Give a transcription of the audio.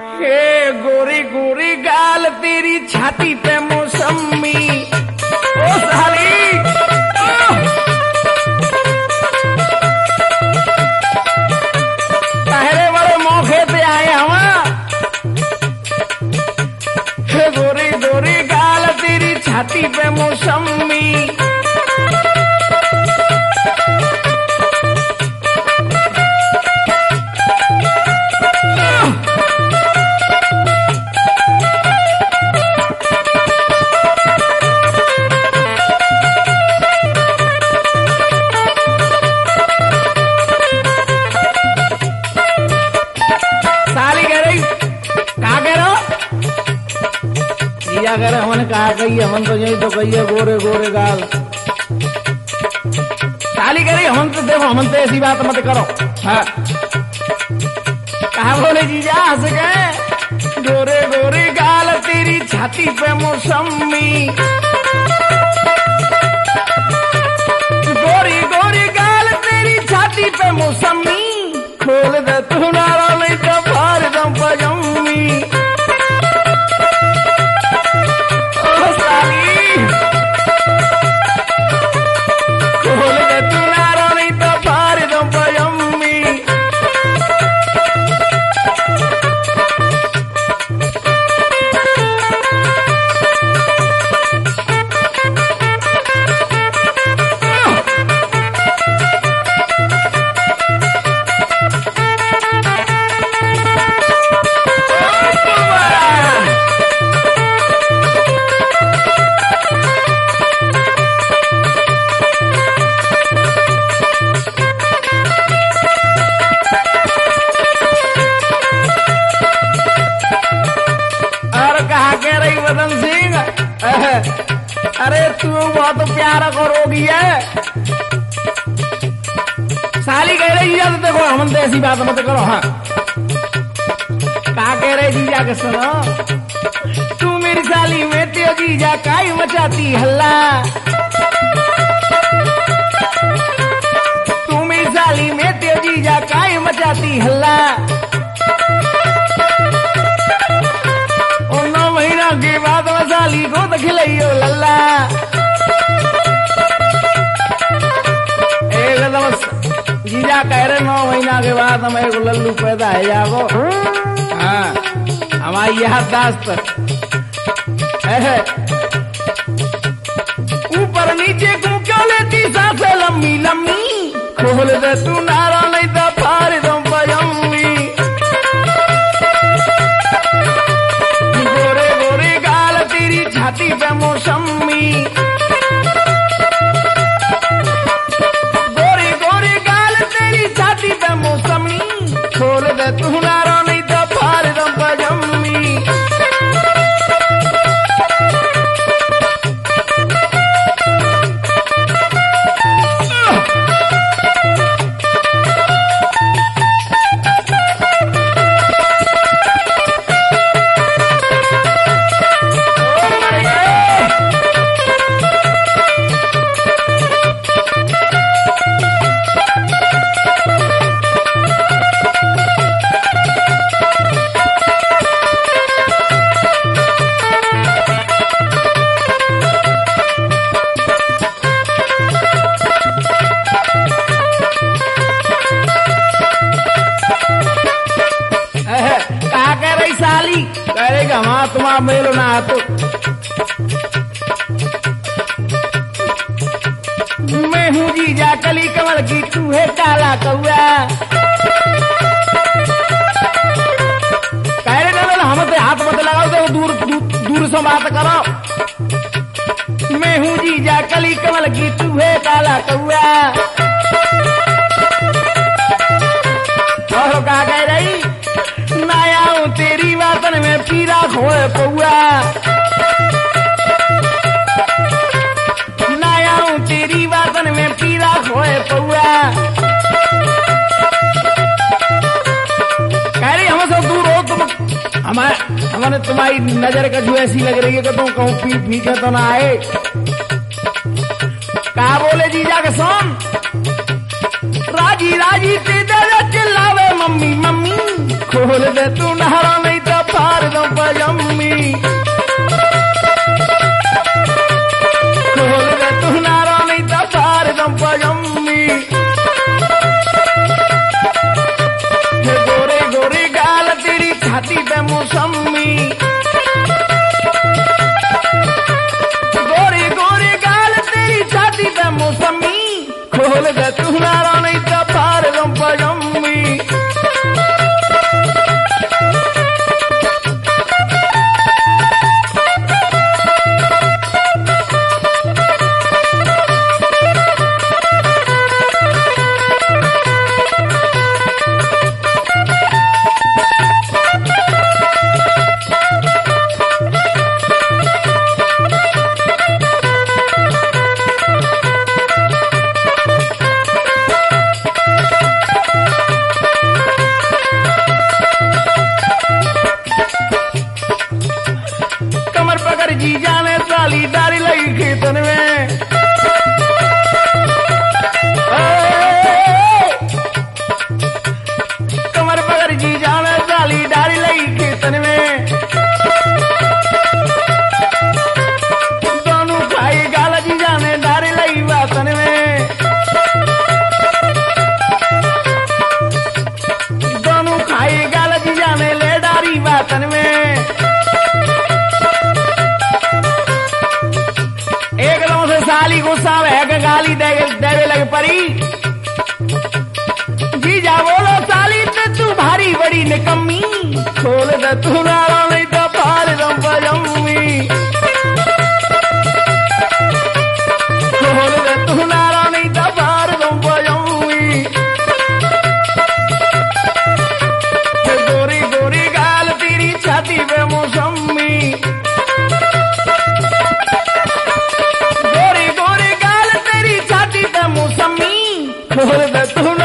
हे गोरी गोरी गाल तेरी छाती पे मौसमी, ओ साली पहले बड़े मौके पे आए हम। हे गोरी गोरी गाल तेरी छाती पे मौसमी, अगर हमने कहा कही हमन तो यही तो कही है गोरे गोरे गाल। साली करी हम तो देखो हमन तो ऐसी बात मत करो। हाँ कहा बोले जीजा हंस गए, गोरे गोरे गाल तेरी छाती पे मौसमी, गोरी गोरी गाल तेरी छाती पे मौसमी, खोल दे तू नारा नहीं तो फाड़ दम पजम्मी। अरे तू बहुत प्यारा करोगी है। साली कह रही जीजा तो देखो हम तो ऐसी बात मत करो। हाँ कहा कह रहे जीजा के सुनो, तू मेरी साली में तेरे जीजा काई मचाती हल्ला, तू मेरी साली में तेरे जीजा काई मचाती हल्ला, और 9 महीना के बाद साली को तो खिलाइयो लल्ला। एकदम जीजा कह रहे 9 महीना के बाद हम एक लल्लू पैदा है जागो। हाँ हमारी याददाश्त है। ऊपर नीचे को क्यों लेती सांसें लम्बी लम्बी, खोल दे तू नारा नहीं तो फाड़ दूं पजम्मी। गोरे गोरे गाल तेरी छाती पे मौसमी, गोरी गोरी गाल तेरी छाती पे मौसमी, खोल दे तू नारा नहीं तो फाड़ दूं पजम्मी। करेगा वहां तुम्हारा मेलो ना तो मैं हूँ जीजा कली कमल की, तू है काला कौआ। कह रहे हम तो हाथ मत लगाओ तो दूर दूर से बात करो। मैं हूँ जीजा कली कमल की, तू है काला कौआ। और क्या कह रही, नाया हूँ तेरी वातन में पीरा खोए पौआ, नाया हूँ तेरी वातन में पीरा खोए पौआ। कह रही हम सब दूर हो तुम, हमारे तुम्हारी नजर का जो ऐसी लग रही है कि तुम कहूँ पीछे तो ना आए। कहा बोले जीजा के सोन, राजी राजी तेरे चिल्लावे मम्मी मम्मी, खोल दे तू नहरा नहीं तो छाती पे मौसमी गोरी गोरी गाल तेरी छाती पे मौसमी खोल दे तू नारा नहीं तो पार दम पजम्मी जी जाने साली डारी लगी खेतन में कमर पकड़ जी जाने साली डारी लगी खेतन में दोनों खाई गाल जी जाने डारी लगी वासन में दोनों खाई गाल जी जाने ले डारी वासन में साली गुस्सा है गाली देवे लगे परी जीजा बोलो साली ते तू भारी बड़ी निकम्मी खोल दे तू नारा नहीं तो पार दम पजम्मी खोल दे तू नारा नहीं तो पार दम पजम्मी गोरी गोरी गाल तेरी छाती पे मौसमी खोल दे तू